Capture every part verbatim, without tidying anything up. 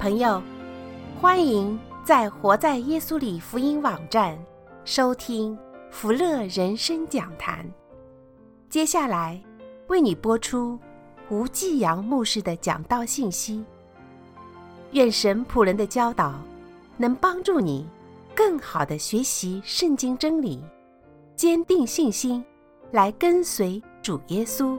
朋友，欢迎在活在耶稣里福音网站收听福乐人生讲坛。接下来为你播出吴继阳牧师的讲道信息。愿神仆人的教导能帮助你更好地学习圣经真理，坚定信心，来跟随主耶稣。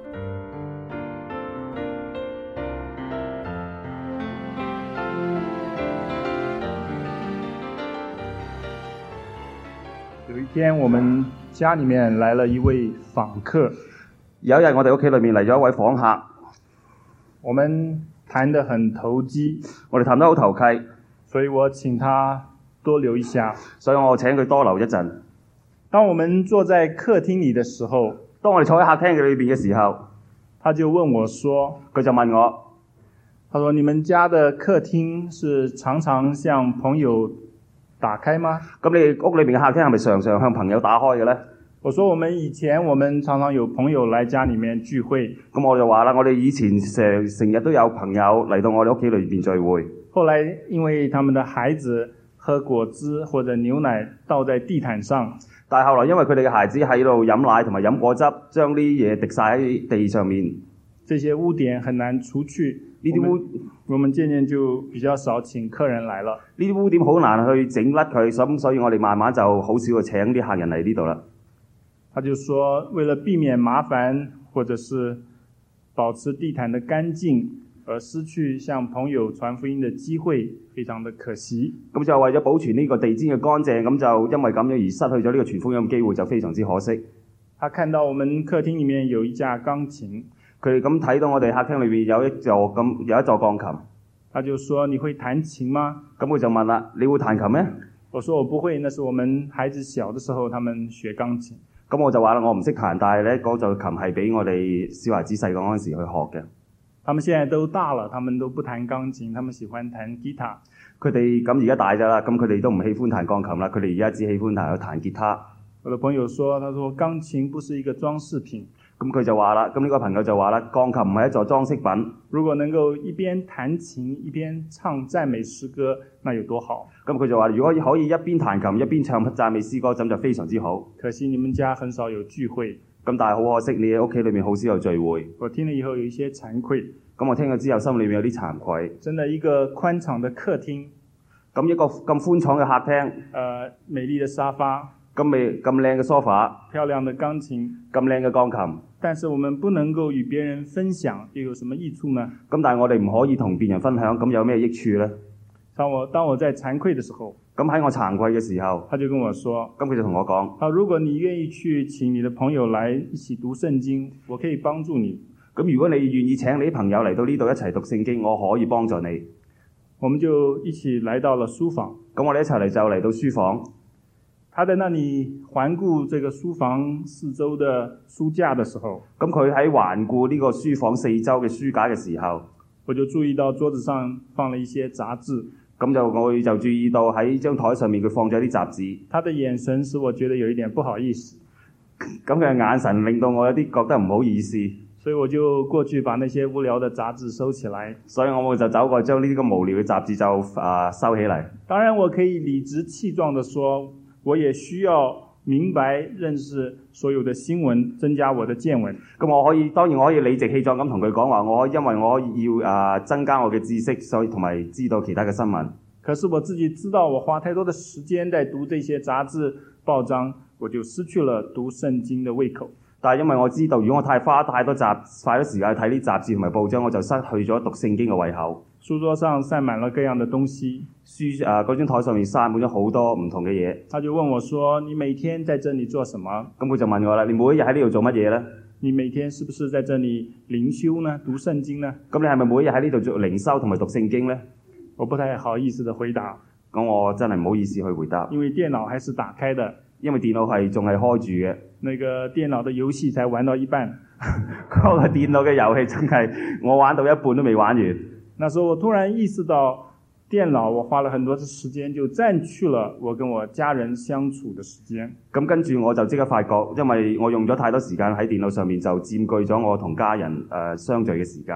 有一天我們家裏面來了一位訪客， 有一日我哋屋企裏面嚟咗一位訪客， 我們談得很投機， 我哋談得好投契， 所以我請他多留一下。 所以我請佢多留一陣。 當我們坐在客廳裏的時候， 當我哋坐喺客廳嘅裏邊嘅時候， 他就問我說， 佢就問我， 他說你們家的客廳是常常向朋友打開嗎？ 咁你屋裏面嘅客廳係咪常常向朋友打開嘅呢？ 我說我們以前我們常常有朋友來家裏面聚會， 咁我就話啦，我哋以前成成日都有朋友嚟到我哋屋企裏邊聚會。 後來因為他們的孩子喝果汁或者牛奶倒在地毯上， 但係後來因為佢哋嘅孩子喺度飲奶同埋飲果汁，將啲嘢滴晒喺地上面， 這些污點很難除去。呢啲污，我們漸漸就比較少請客人來了。 呢啲污點好難去整甩佢，咁所以我哋慢慢就好少去請啲客人嚟呢度啦。 他就說，為了避免麻煩，或者是保持地毯的乾淨，而失去向朋友傳福音的機會，非常的可惜。 咁就為咗保存呢個地氈嘅乾淨，咁就因為咁樣而失去咗呢個傳福音嘅機會，就非常之可惜。 他看到我們客廳裡面有一架鋼琴， 佢哋咁睇到我哋客廳裏邊有一座咁有一座鋼琴， 他就說：你會彈琴嗎？ 咁佢就問啦：你會彈琴咩？我說我不會，那是我們孩子小的時候，他們學鋼琴。 咁我就話啦，我唔識彈，但係咧嗰座琴係俾我哋小孩子細個嗰陣時去學嘅。 他們現在都大了，他們都不彈鋼琴，他們喜歡彈吉他。 佢哋咁而家大咗啦，咁佢哋都唔喜歡彈鋼琴啦，佢哋而家只喜歡彈去彈吉他。 我的朋友說，他說鋼琴不是一個裝飾品。 咁佢就話啦，咁呢個朋友就話啦，鋼琴唔係一座裝飾品。 如果能夠一邊彈琴一邊唱讚美詩歌，那有多好？ 咁佢就話，如果可以一邊彈琴一邊唱讚美詩歌，咁就非常之好。 可惜你們家很少有聚會。 咁但係好可惜，你喺屋企裏面好少有聚會。 我聽了以後有一些慚愧。 咁我聽咗之後，心裏面有啲慚愧。 真的一個寬敞的客廳， 咁一個咁寬敞嘅客廳， 呃，美麗的沙發， 咁美咁靚嘅 sofa， 漂亮的鋼琴， 咁靚嘅鋼琴。 但是我們不能夠與別人分享，又有什麼益處呢？ 咁但係我哋唔可以同別人分享，咁有咩益處呢？ 當我當我在慚愧的時候， 咁喺我慚愧嘅時候， 他就跟我說， 咁佢就同我講， 啊，如果你願意去請你的朋友來一起讀聖經，我可以幫助你。 咁如果你願意請你啲朋友嚟到呢度一齊讀聖經，我可以幫助你。 我們就一起來到了書房。 咁我哋一齊嚟就嚟到書房。 他在那裡環顧這個書房四周的書架的時候， 咁佢喺環顧呢個書房四周嘅書架嘅時候， 我就注意到桌子上放了一些雜誌。 咁就我就注意到喺張台上面佢放咗啲雜誌。 他的眼神使我覺得有一點不好意思。 咁佢嘅眼神令到我有啲覺得唔好意思。 所以我就過去把那些無聊的雜誌收起來。 所以我就走過將呢啲咁無聊嘅雜誌就啊收起嚟。 當然我可以理直氣壯地說，我也需要明白認識所有的新聞，增加我的見聞。 咁我可以當然我可以理直氣壯咁同佢講話，我因為我要啊增加我嘅知識，所以同埋知道其他嘅新聞。 可是我自己知道我花太多的時間在讀這些雜誌報章，我就失去了讀聖經的胃口。 但係因為我知道，如果我太花太多雜快多時間去睇啲雜誌同埋報章，我就失去咗讀聖經嘅胃口。 書桌上塞滿了各樣的東西， 書啊嗰張台上面塞滿咗好多唔同嘅嘢。 他就問我說：你每天在這裡做什麼？ 咁佢就問我啦：你每一日喺呢度做乜嘢咧？ 你每天是不是在這裡靈修呢？讀聖經呢？ 咁你係咪每一日喺呢度做靈修同埋讀聖經咧？ 我不太好意思的回答。 咁我真係唔好意思去回答， 因為電腦還是打開的。 因為電腦係仲係開住嘅。 那個電腦的遊戲才玩到一半。 嗰個電腦嘅遊戲真係我玩到一半都未玩完。 那時候我突然意識到，電腦我花了很多的時間，就佔據了我跟我家人相處的時間。 咁跟住我就即刻發覺，因為我用咗太多時間喺電腦上面，就佔據咗我同家人誒、呃、相聚嘅時間。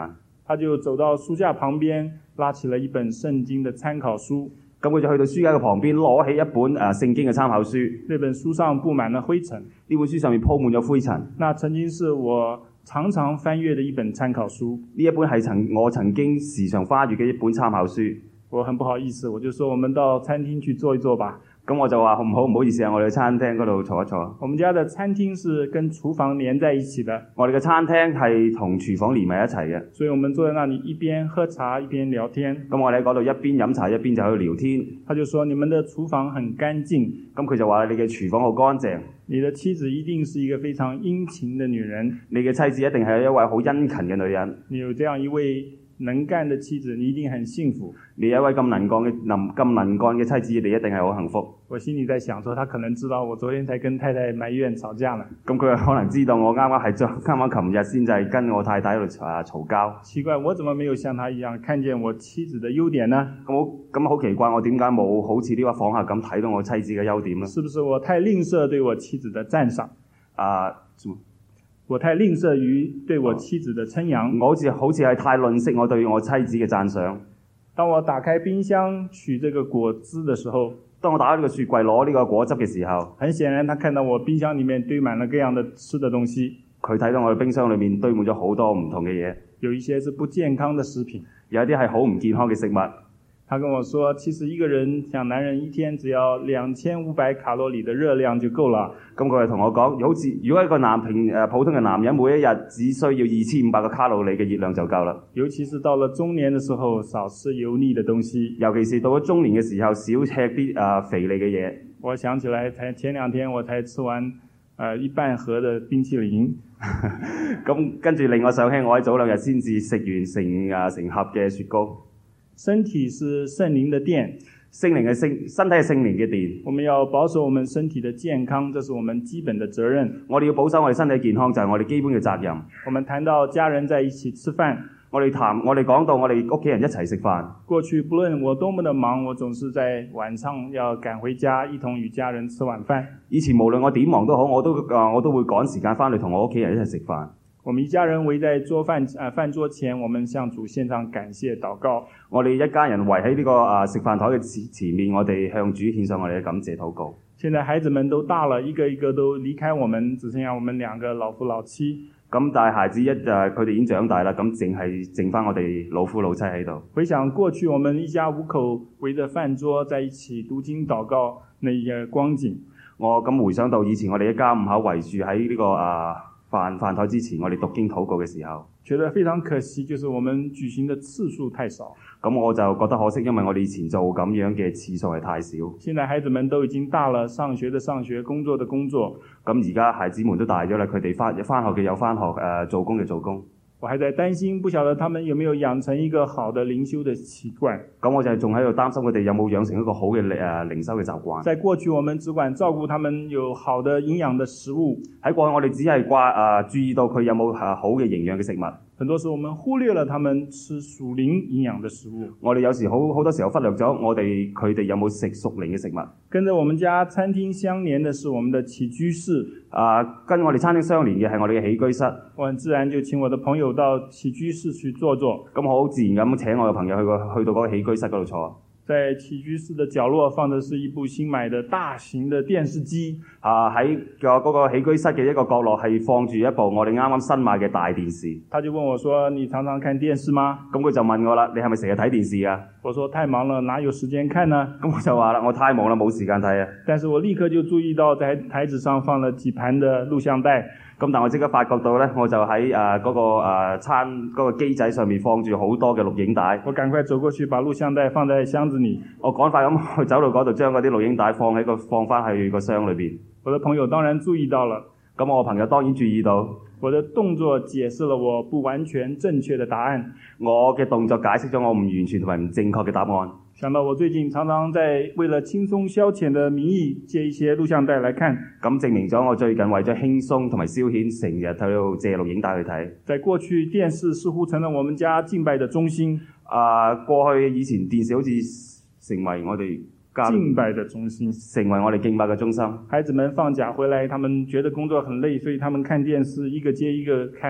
他就走到書架旁邊，拉起了一本聖經的參考書。 咁佢就去到書架嘅旁邊，攞起一本誒、啊、聖經嘅參考書。 那本書上佈滿了灰塵。 呢本書上面鋪滿咗灰塵。 那曾經是我常常翻閱的一本參考書。 呢一本係曾我曾經時常翻閱嘅一本參考書。 我很不好意思，我就說我們到餐廳去坐一坐吧。 咁我就話好唔好唔好意思啊，我哋去餐廳嗰度坐一坐。 我們家的餐廳是跟廚房連在一起的。 我哋嘅餐廳係同廚房連埋一齊嘅。 所以我們坐在那裡一邊喝茶一邊聊天。 咁我哋喺嗰度一邊飲茶一邊就喺度聊天。 他就說你們的廚房很乾淨。 咁佢就話你嘅廚房好乾淨。 你的妻子一定是一個非常殷勤的女人。 你嘅妻子一定係一位好殷勤嘅女人。 你有這樣一位能幹的妻子，你一定很幸福。 你有一位咁能幹嘅能咁能幹嘅妻子，你一定係好幸福。 我心裏在想說，他可能知道我昨天才跟太太埋怨吵架了。 咁佢可能知道我啱啱係啱啱琴日先就係跟我太太喺度啊嘈交。 奇怪，我怎麼沒有像他一樣看見我妻子的優點呢？ 咁好咁好奇怪，我點解冇好似呢位訪客咁睇到我妻子嘅優點呢？ 是不是我太吝嗇對我妻子的讚賞？ 啊， 我太吝嗇於對我妻子的稱揚。 我好似好似係太吝嗇我對我妻子嘅讚賞。 當我打開冰箱取這個果汁的時候， 當我打開呢個雪櫃攞呢個果汁嘅時候， 很顯然他看到我冰箱裏面堆滿了各樣的吃的東西。 佢睇到我嘅冰箱裏面堆滿咗好多唔同嘅嘢， 有一些是不健康的食品， 有一啲係好唔健康嘅食物。 他跟我說，其實一個人像男人一天只要兩千五百卡路里的熱量就夠了。 咁佢就同我講，好似如果一個男平誒普通嘅男人每一日只需要二千五百個卡路里嘅熱量就夠啦。 尤其是到了中年的時候，少吃油膩的東西。 尤其是到咗中年嘅時候，少吃啲誒、呃、肥膩嘅嘢。 我想起來，才前兩天我才吃完誒、呃、一半盒的冰淇淋。 咁跟住令我想起，我喺早兩日先至食完成誒、啊、成盒嘅雪糕。 身體是聖靈的殿， 聖靈嘅聖身體係聖靈嘅殿。 我們要保守我們身體的健康，這是我們基本的責任。 我哋要保守我哋身體健康，就係我哋基本嘅責任。 我們談到家人在一起吃飯， 我哋談我哋講到我哋屋企人一齊食飯。 過去不論我多麼的忙，我總是在晚上要趕回家，一同與家人吃晚飯。 以前無論我點忙都好，我都啊我都會趕時間翻嚟同我屋企人一齊食飯。 我們一家人圍在桌飯啊飯桌前，我們向主獻上感謝禱告。 我哋一家人圍喺呢個啊食飯台嘅前面，我哋向主獻上我哋嘅感謝禱告。 現在孩子們都大了，一個一個都離開我們，只剩下我們兩個老夫老妻。 咁但係孩子一誒佢哋已經長大啦，咁淨係剩翻我哋老夫老妻喺度。 回想過去，我們一家五口圍着飯桌在一起讀經禱告那一個光景。 我咁回想到以前我哋一家五口圍住喺呢個啊。飯飯台之前，我哋讀經禱告嘅時候， 覺得非常可惜，就是我們舉行的次數太少。 咁我就覺得可惜，因為我哋以前做咁樣嘅次數係太少。 現在孩子們都已經大了，上學的上學，工作的工作。 咁而家孩子們都大咗啦，佢哋翻翻學嘅有翻學，誒、呃、做工嘅做工。 我還在擔心，不曉得他們有沒有養成一個好的靈修的習慣。 咁我就仲喺度擔心佢哋有冇養成一個好嘅誒靈修嘅習慣。 在過去，我們只管照顧他們有好的營養的食物。 喺過去，我哋只係掛誒注意到佢有冇誒好嘅營養嘅食物。 很多時候，我們忽略了他們吃屬靈營養的食物。 我哋有時好好多時候忽略咗我哋佢哋有冇食屬靈嘅食物。 跟着我們家餐廳相連的是我們的起居室。 啊，跟我哋餐廳相連嘅係我哋嘅起居室。 我很自然就請我的朋友到起居室去坐坐。 咁我好自然咁請我嘅朋友去個去到嗰個起居室嗰度坐。 在起居室的角落放的是一部新買的大型的電視機。 啊，喺個嗰個起居室嘅一個角落係放住一部我哋啱啱新買嘅大電視。 他就問我說：你常常看電視嗎？ 咁佢就問我啦，你係咪成日睇電視啊？ 我說太忙了，哪有時間看呢？ 咁我就話啦，我太忙啦，冇時間睇啊。 但是我立刻就注意到在台子上放了幾盤的錄像帶。 咁但我即刻發覺到咧，我就喺誒嗰個誒、呃、餐嗰、那個機仔上面放住好多嘅錄影帶。 我趕快走過去，把錄像帶放在箱子裏。 我趕快咁去走到嗰度，將嗰啲錄影帶放喺個放翻去個箱裏邊。 我的朋友當然注意到了。 咁我朋友當然注意到。 我的動作解釋了我不完全正確的答案。 我嘅動作解釋咗我唔完全同埋唔正確嘅答案。 想到我最近常常在為了輕鬆消遣的名義借一些錄像帶來看， 咁證明咗我最近為咗輕鬆同埋消遣，成日喺度借錄影帶去睇。 在過去，電視似乎成了我們家敬拜的中心。 啊、呃，過去以前電視好似成為我哋家敬拜的中心， 成為我哋敬拜嘅中心。 孩子們放假回來，他們覺得工作很累，所以他們看電視一個接一個看。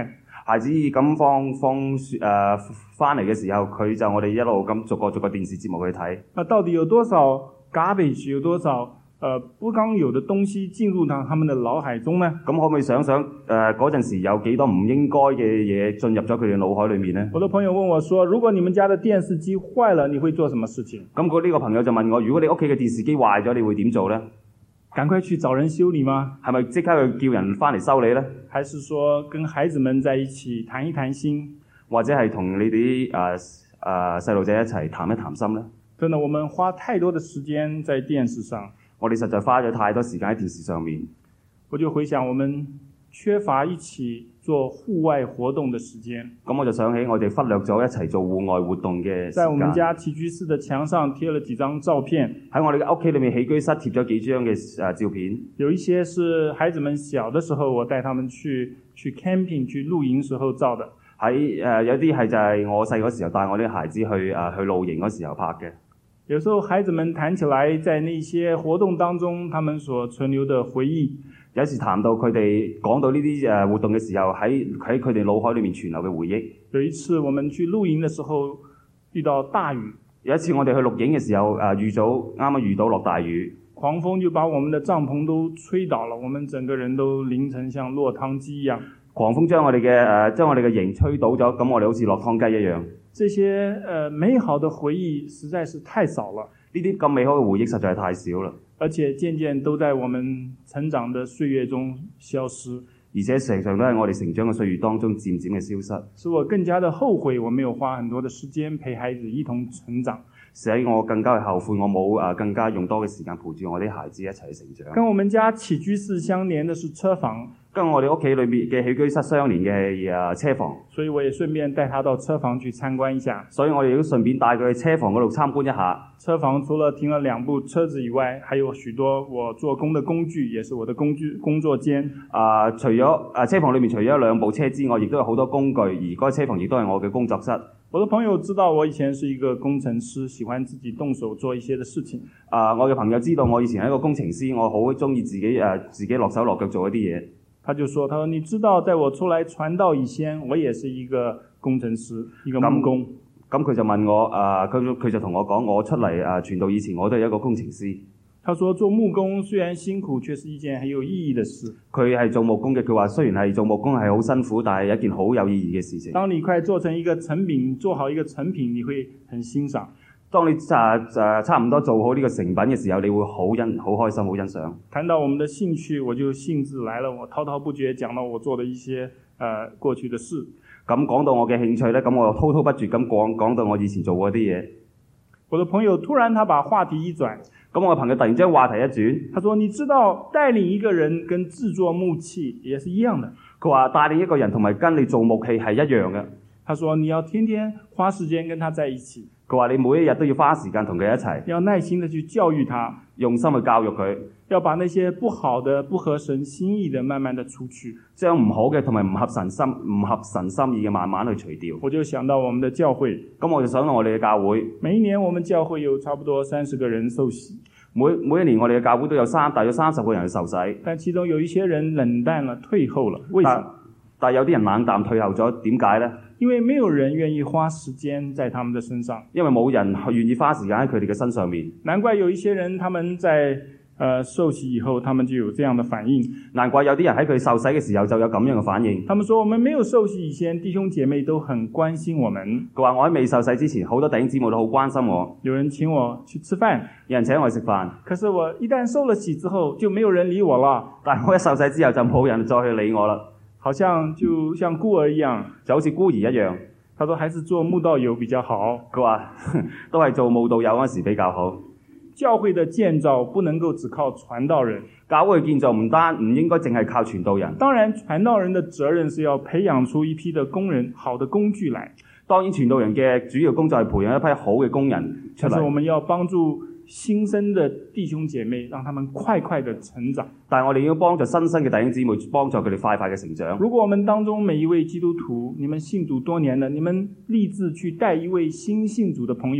孩子咁放放誒翻嚟嘅時候，佢就我哋一路咁逐個逐個電視節目去睇。 那到底有多少 garbage， 有多少呃不該有的東西進入到他們的腦海中呢？ 咁可唔可以想想誒嗰陣時有幾多唔應該嘅嘢進入咗佢哋腦海裏面呢？ 我的朋友問我說，如果你們家的電視機壞了，你會做什麼事情？ 咁嗰呢個朋友就問我，如果你屋企嘅電視機壞咗，你會點做呢？ 趕快去找人修理嗎？ 係咪即刻去叫人翻嚟修理呢？ 還是說跟孩子們在一起談一談心？ 或者係同你哋誒誒細路仔一齊談一談心呢？ 真的，我們花太多的時間在電視上。 我哋實在花咗太多時間喺電視上面。 我就回想，我們缺乏一起做戶外活動的時間。 咁我就想起我哋忽略咗一齊做戶外活動嘅時間。 在我們家起居室的牆上貼了幾張照片。 喺我哋嘅屋企裏面起居室貼咗幾張嘅誒照片。 有一些是孩子們小的時候，我帶他們去去 camping 去露營時候照的。 喺誒、呃、有啲係就係我細個時候帶我啲孩子去誒、呃、去露營嗰時候拍嘅。 有時候孩子們談起來，在那些活動當中，他們所存留的回憶。 有時談到佢哋講到呢啲誒活動嘅時候，喺喺佢哋腦海裏面存留嘅回憶。 有一次我們去露營的時候，遇到大雨。 有一次我哋去錄影嘅時候，誒、呃、遇到啱啱遇到落大雨， 狂風就把我們的帳篷都吹倒了，我們整個人都淋成像落湯雞一樣。 狂風將我哋嘅誒將我哋嘅營吹倒咗，咁我哋好似落湯雞一樣。 這些呃美好的回憶實在是太少了， 呢啲咁美好嘅回憶實在係太少啦， 而且漸漸都在我們成長的歲月中消失， 而且常常都喺我哋成長嘅歲月當中漸漸嘅消失， 使我更加的後悔我沒有花很多的時間陪孩子一同成長， 使我更加後悔我冇誒更加用多嘅時間陪住我啲孩子一齊成長。 跟我們家起居室相連的是車房， 跟我哋屋企裏面嘅起居室相連嘅誒車房， 所以我也順便帶他到車房去參觀一下。 所以我哋都順便帶佢去車房嗰度參觀一下。 車房除了停了兩部車子以外，還有許多我做工的工具，也是我的工具工作間。 啊、呃，除咗誒、呃、車房裏面除咗兩部車之外，亦都有好多工具，而嗰個車房亦都係我嘅工作室。 我的朋友知道我以前是一個工程師，喜歡自己動手做一些的事情。 啊、呃，我嘅朋友知道我以前係一個工程師，我好中意自己誒、呃、自己落手落腳做一啲嘢。他就說：他說你知道，在我出來傳道以前，我也是一個工程師，一個木工。 咁佢就問我，啊、呃，佢佢就同我講，我出嚟啊傳道以前，我都係一個工程師。 他說做木工雖然辛苦，卻是一件很有意義的事。 佢係做木工嘅，佢話雖然係做木工係好辛苦，但係一件好有意義嘅事情。 當你快做成一個成品，做好一個成品，你會很欣賞。 當你啊啊差唔多做好呢個成品嘅時候，你會好欣好開心，好欣賞。 談到我們的興趣，我就興致來了，我滔滔不絕講到我做的一些呃過去的事。 咁講到我嘅興趣咧，咁我滔滔不絕咁講講到我以前做過啲嘢。 我的朋友突然他把話題一轉， 咁我嘅朋友突然將話題一轉， 他說：你知道帶領一個人跟製作木器也是一樣的。 佢話帶領一個人同埋跟你做木器係一樣嘅。 他說：你要天天花時間跟他在一起。 佢話你每一日都要花時間同佢一齊， 要耐心的去教育他， 用心去教育佢， 要把那些不好的、不合神心意的慢慢的除去， 將唔好嘅同埋唔合神心、唔合神心意嘅慢慢去除掉。 我就想到我們的教會， 咁我就想到我哋嘅教會， 每一年我們教會有差不多三十個人受洗， 每每一年我哋嘅教會都有三大約三十個人去受洗， 但其中有一些人冷淡了、退後了，為什麼？ 但係有啲人冷淡退後咗，點解呢？ 因為沒有人願意花時間在他們的身上， 因為冇人願意花時間喺佢哋嘅身上面。 難怪有一些人他們在呃受洗以後，他們就有這樣的反應。 難怪有啲人喺佢受洗嘅時候就有咁樣嘅反應。 他們說：我們沒有受洗以前，弟兄姐妹都很關心我們。 佢話我喺未受洗之前，好多弟兄姊妹都好關心我。 有人請我去吃飯， 有人請我去食飯。 可是我一旦受了洗之後，就沒有人理我了。 但係我一受洗之後，就冇人再去理我啦。 好像就像孤兒一樣， 就好似孤兒一樣。 他說：還是做慕道友比較好。 佢話都係做慕道友嗰時比較好。 教會的建造不能夠只靠傳道人， 教會嘅建造唔單唔應該淨係靠傳道人。 當然，傳道人的責任是要培養出一批的工人，好的工具來。 當然，傳道人嘅主要工作係培養一批好嘅工人出嚟。 但是我們要幫助新生的弟兄姐妹，讓他們快快的成長。 但係我哋要幫助新生嘅弟兄姊妹，幫助佢哋快快嘅成長。 如果我們當中每一位基督徒，你們信主多年了，你們立志去帶一位新信主的朋友，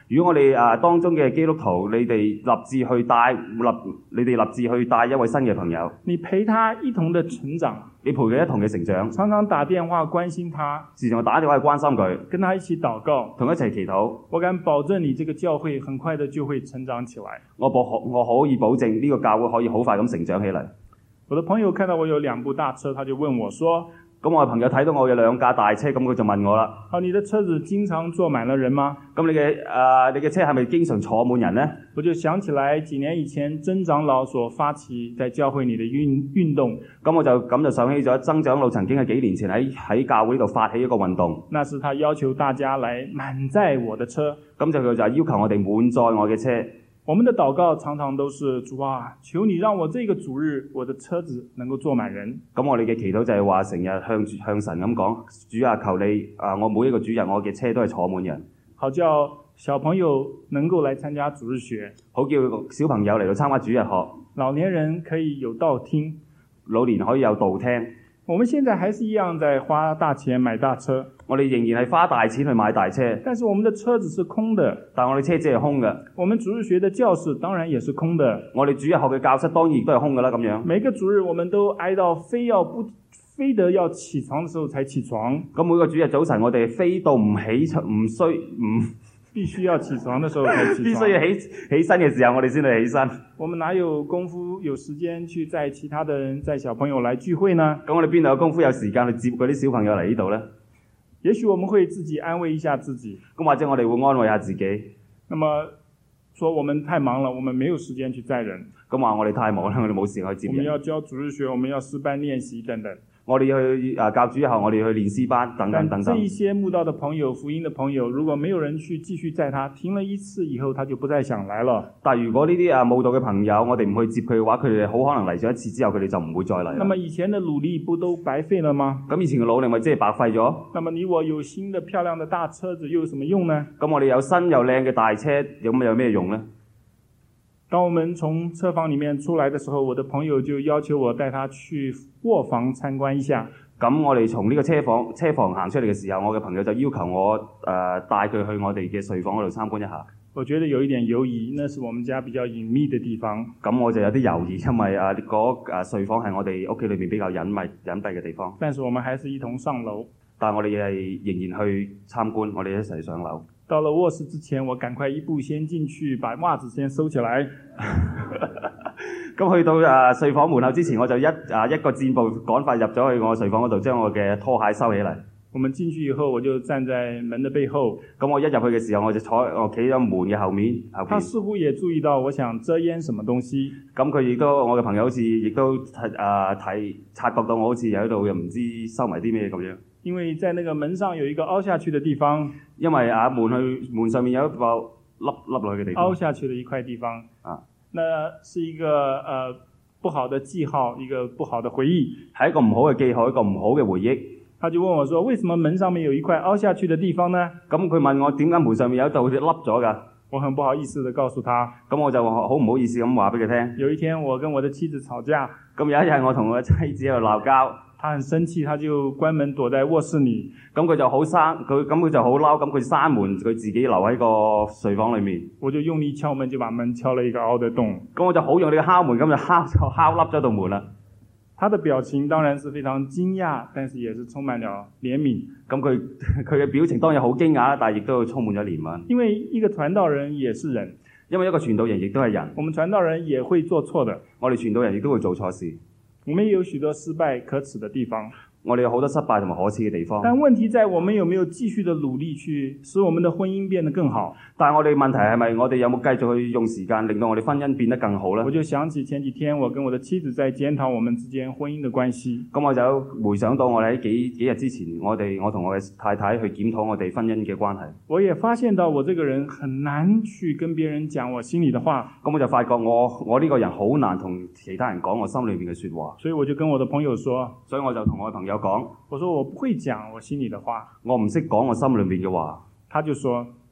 如果我哋啊當中嘅基督徒，你哋立志去帶立，你哋立志去帶一位新嘅朋友， 你陪他一同的成長， 你陪佢一同嘅成長， 常常打電話關心他， 時常打電話去關心佢， 跟他一起禱告， 同佢一齊祈禱。 我敢保證你這個教會很快的就會成長起來。 我保我可以保證呢個教會可以好快咁成長起嚟。 我的朋友看到我有兩部大車，他就問我說， 咁我嘅朋友睇到我有兩架大車，咁佢就問我啦： 啊，你的車子經常坐滿了人嗎？ 咁你嘅誒、呃、你嘅車係咪經常坐滿人呢？ 我就想起來幾年以前曾長老所發起在教會裏的運運動， 咁我就咁就想起咗曾長老曾經喺幾年前喺喺教會呢度發起一個運動。 那是他要求大家來滿載我的車， 咁就佢就係要求我哋滿載我嘅車。 我們的禱告常常都是主啊，求你讓我這個主日我的車子能夠坐滿人。 咁我哋嘅祈禱就係話成日向向神咁講，主啊，求你啊，我每一個主日我嘅車都係坐滿人， 好叫小朋友能夠來參加主日學， 好叫小朋友嚟到參加主日學， 老年人可以有道聽， 老年可以有道聽。 我們現在還是一樣在花大錢買大車， 我哋仍然係花大錢去買大車， 但是我們的車子是空的， 但我哋車子係空嘅。 我們主日學的教室當然也是空的， 我哋主日學嘅教室當然亦都係空嘅啦。咁樣每個主日我們都挨到非要不非得要起床的時候才起床。 咁每個主日早晨我哋飛到唔起唔需唔必須要起床的時候才起床， 必須要起起身嘅時候我哋先去起身。 我們哪有功夫有時間去載其他的人載小朋友來聚會呢？ 咁我哋邊度有功夫有時間去接嗰啲小朋友嚟呢度呢？ 也許我們會自己安慰一下自己， 咁或者我哋會安慰下自己。 那麼說我們太忙了，我們沒有時間去載人。 咁話我哋太忙啦，我哋冇時間去接人。 我們要教主日學，我們要詩班練習等等。 我哋去啊教主日後，我哋去練詩班等等等等。 但這一些慕道的朋友、福音的朋友，如果沒有人去繼續載他，停了一次以後，他就不再想來了。 但如果呢啲啊慕道嘅朋友，我哋唔去接佢嘅話，佢哋好可能嚟咗一次之後，佢哋就唔會再嚟。 那麼以前的努力不都白費了嗎？ 咁以前嘅努力咪即係白費咗？ 那麼你我有新的漂亮的大車子又有什麼用呢？ 咁我哋有新又靚嘅大車，咁有咩用呢？ 當我們從車房裡面出來的時候，我的朋友就要求我帶他去臥房參觀一下。 咁我哋從呢個車房車房行出嚟嘅時候，我嘅朋友就要求我誒帶佢去我哋嘅睡房嗰度參觀一下。 我覺得有一點猶疑，那是我們家比較隱秘的地方。 咁我就有啲猶豫，因為啊嗰誒睡房係我哋屋企裏面比較隱密隱蔽嘅地方。 但是我們還是一同上樓。 但係我哋係仍然去參觀，我哋一齊上樓。 到了臥室之前，我趕快一步先進去，把襪子先收起來。咁去到啊睡房門口之前，我就一啊一個箭步趕快入咗去我睡房嗰度，將我嘅拖鞋收起嚟。我們進去以後，我就站在門的背後。 咁我一入去嘅時候，我就坐我企喺門嘅後面後邊。 他似乎也注意到我想遮掩什麼東西。 咁佢亦都我嘅朋友好似亦都啊睇察覺到我好似喺度又唔知收埋啲咩咁樣。 因為在那個門上有一個凹下去的地方。 因為啊門去門上面有一個凹凹落去嘅地方。 凹下去的一塊地方。 啊， 那是一個呃不好的記號，一個不好的回憶。 係一個唔好嘅記號，一個唔好嘅回憶。 他就問我說：為什麼門上面有一塊凹下去的地方呢？ 咁佢問我點解門上面有一度好似凹咗㗎？ 我很不好意思地告訴他。 咁我就好唔好意思咁話俾佢聽。 有一天我跟我的妻子吵架。 咁有一日我同我嘅妻子喺度鬧交。 他很生氣，他就關門躲在臥室裏。 咁佢就好生，佢咁佢就好嬲，咁佢閂門，佢自己留喺個睡房裏面。 我就用力敲門，就把門敲了一個凹的洞。 咁我就好用力敲門，咁就敲就敲凹咗道門啦。 他的表情當然是非常驚訝，但是也是充滿了憐憫。 咁佢佢嘅表情當然好驚訝，但係亦都充滿咗憐憫。 因為一個傳道人也是人， 因為一個傳道人亦都係人。 我們傳道人也會做錯的， 我哋傳道人亦都會做錯事。 我們也有許多失敗可恥的地方。 我哋有好多失敗同埋可恥嘅地方。 但問題在我們有沒有繼續的努力去使我們的婚姻變得更好？ 但係我哋問題係咪我哋有冇繼續去用時間令到我哋婚姻變得更好呢？ 我就想起前幾天我跟我的妻子在檢討我們之間婚姻的關係。 咁我就回想到我哋喺幾幾日之前，我哋我同我嘅太太去檢討我哋婚姻嘅關係。 我也發現到我這個人很難去跟別人講我心裡的話。 咁我就發覺我我呢個人好難同其他人講我心裏面嘅說話。 所以我就跟我的朋友說， 所以我就同我嘅朋友講， 我說我不會講我心裡的話， 我唔識講我心裏面嘅話。 他就說，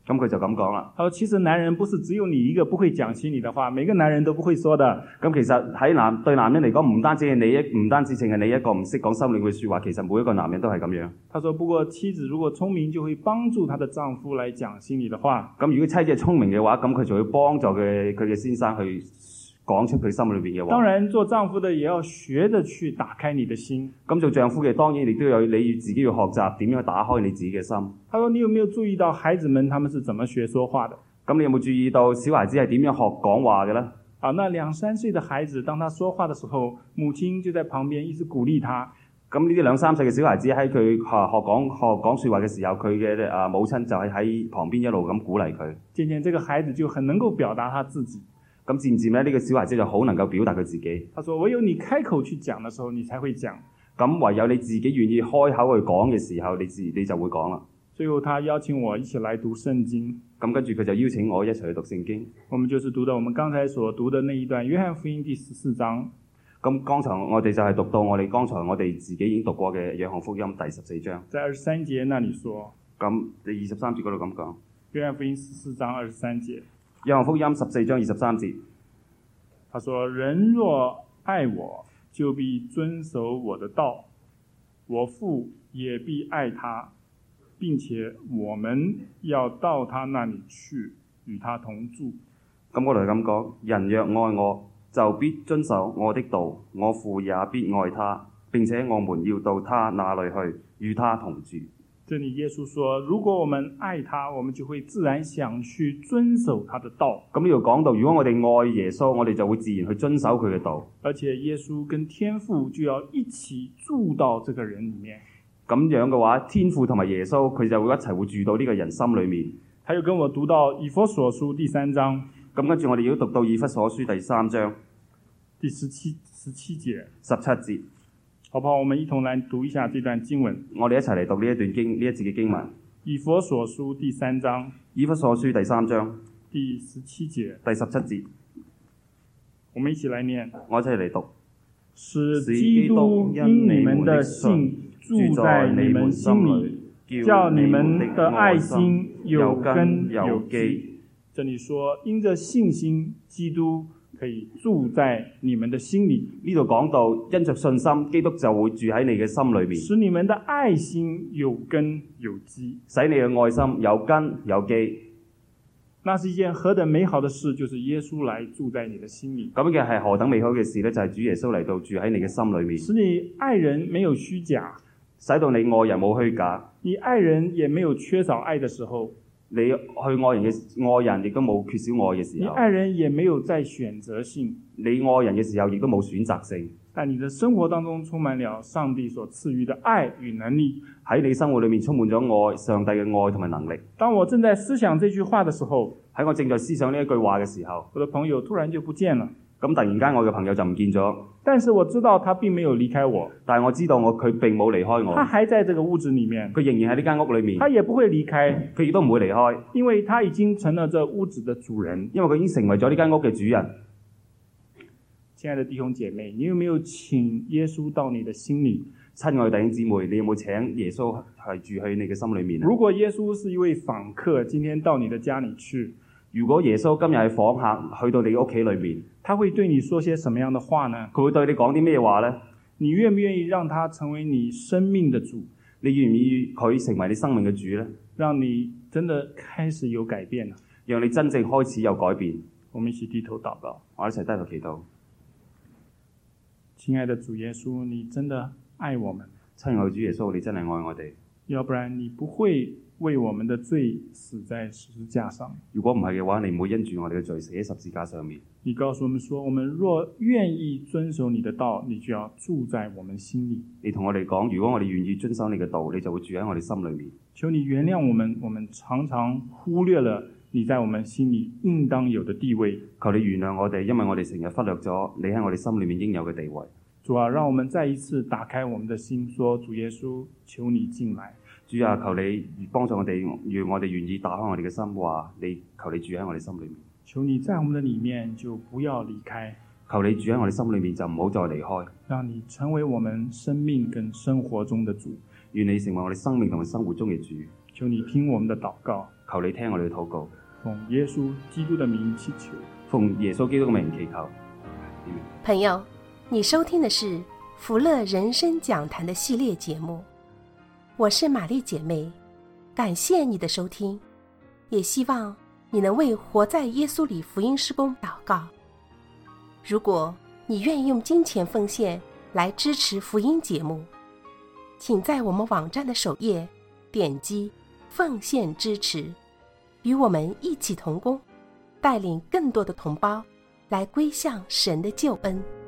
咁佢就咁講啦。 他說其實男人不是只有你一個不會講心裡的話，每個男人都不會說的。 咁其實喺男對男人嚟講，唔單止係你一，唔單止淨係你一個唔識講心裏嘅説話，其實每一個男人都係咁樣。 他說不過妻子如果聰明，就會幫助她的丈夫來講心裡的話。 咁如果妻子係聰明嘅話，咁佢就會幫助佢佢嘅先生去講出佢心裏邊嘅話。 當然做丈夫的也要學着去打開你的心。 咁做丈夫嘅當然亦都有你要自己要學習點樣打開你自己嘅心。 他說你有沒有注意到孩子們他們是怎麼學說話的？ 咁你有冇注意到小孩子係點樣學講話嘅咧？ 啊，那兩三歲的孩子當他說話的時候，母親就在旁邊一直鼓勵他。 咁呢啲兩三歲嘅小孩子喺佢學學講學講説話嘅時候，佢嘅啊母親就係喺旁邊一路咁鼓勵佢。 漸漸這個孩子就很能夠表達他自己。 咁漸漸咧，呢個小孩子就好能夠表達佢自己。 他說唯有你開口去講的時候，你才會講。 咁唯有你自己願意開口去講嘅時候，你自你就會講啦。 最後他邀請我一起來讀聖經。 咁跟住佢就邀請我一齊去讀聖經。 我們就是讀到我們剛才所讀的那一段約翰福音第十四章。 咁剛才我哋就係讀到我哋剛才我哋自己已經讀過嘅約翰福音第十四章。 在二十三節那裡說。 咁第二十三節嗰度咁講。 約翰福音十四章二十三節。 約翰福音十四章二十三節。 他說：人若愛我，就必遵守我的道，我父也必愛他，並且我們要到他那裡去，與他同住。 咁嗰度係咁講，人若愛我，就必遵守我的道，我父也必愛他，並且我們要到他那裡去，與他同住。 這裡耶穌說，如果我們愛他，我們就會自然想去遵守他的道。 咁呢度講到，如果我哋愛耶穌，我哋就會自然去遵守佢嘅道。 而且耶穌跟天父就要一起住到這個人裡面。 咁樣嘅話，天父同埋耶穌佢就會一齊會住到呢個人心裡面。 他又跟我讀到以弗所書第三章。 咁跟住我哋要讀到以弗所書第三章第十七十七節十七節。 好不好？我們一同來讀一下這段經文。 我哋一齊嚟讀呢一段經呢一節嘅經文。 以弗所書第三章。 以弗所書第三章第十七節。 第十七節。 我們一起來念。 我一齊嚟讀。 使基督因你們的信住在你們心裡，叫你們的愛心有根有基。這裡說，因着信心，基督可以住在你們的心裡。 呢度講到，因着信心，基督就會住喺你嘅心裏面， 使你們的愛心有根有基， 使你嘅愛心有根有基。 那是一件何等美好的事，就是耶穌來住在你的心裡。 咁嘅係何等美好嘅事呢？就係主耶穌嚟到住喺你嘅心裏面， 使你愛人沒有虛假， 使到你愛人冇虛假， 你愛人也沒有缺少愛的時候。 你去愛人嘅愛人亦都冇缺少愛嘅時候， 你愛人也沒有再選擇性， 你愛人嘅時候亦都冇選擇性。 但你的生活當中充滿了上帝所賜予的愛與能力， 喺你生活裏面充滿咗愛，上帝嘅愛同埋能力。 當我正在思想這句話的時候， 喺我正在思想呢一句話嘅時候， 我的朋友突然就不見了。 咁突然間我嘅朋友就唔見咗， 但是我知道他並沒有離開我， 但係我知道我佢並冇離開我， 他還在這個屋子裡面， 佢仍然喺呢間屋裏面， 他也不會離開， 佢亦都唔會離開， 因為他已經成了這屋子的主人， 因為佢已經成為咗呢間屋嘅主人。 親愛的弟兄姐妹，你有沒有請耶穌到你的心裡？ 親愛的弟兄姊妹，你有冇請耶穌係住喺你嘅心裏面？ 如果耶穌是一位訪客，今天到你的家裡去， 如果耶穌今日係訪客，去到你屋企裏面， 他會對你說些什麼樣的話呢？ 佢會對你講啲咩話呢？ 你願不願意讓他成為你生命的主？ 你願唔願意佢成為你生命嘅主呢？ 讓你真的開始有改變了， 讓你真正開始有改變。 我們一起低頭禱告， 我一齊低頭祈禱。 親愛的主耶穌，你真的愛我們。 親愛的主耶穌，你真係愛我哋。 要不然你不會為我們的罪死在十字架上。 如果唔係嘅話，你唔會因住我哋嘅罪死喺十字架上面。 你告訴我們說，我們若願意遵守你的道，你就要住在我們心裡。 你同我哋講，如果我哋願意遵守你嘅道，你就會住喺我哋心裏面。 求你原諒我們，我們常常忽略了你在我們心裡應當有的地位。 求你原諒我哋，因為我哋成日忽略咗你喺我哋心裏面應有嘅地位。 主啊，讓我們再一次打開我們的心，說主耶穌，求你進來。 主啊，求你幫助我哋，讓我哋願意打開我哋嘅心，話你求你住喺我哋心裏面。 求你在我們的裡面就不要離開。 求你住喺我哋心裏面就唔好再離開。 讓你成為我們生命跟生活中的主。 願你成為我哋生命同埋生活中嘅主。 求你聽我們的禱告， 求你聽我哋嘅禱告， 奉耶穌基督的名祈求， 奉耶穌基督嘅名祈求。 朋友，你收聽的是福樂人生講壇的系列節目，我是瑪麗姐妹，感謝你的收聽，也希望你能為活在耶穌裡福音事工禱告。如果你願意用金錢奉獻來支持福音節目，請在我們網站的首頁點擊奉獻支持，與我們一起同工，帶領更多的同胞來歸向神的救恩。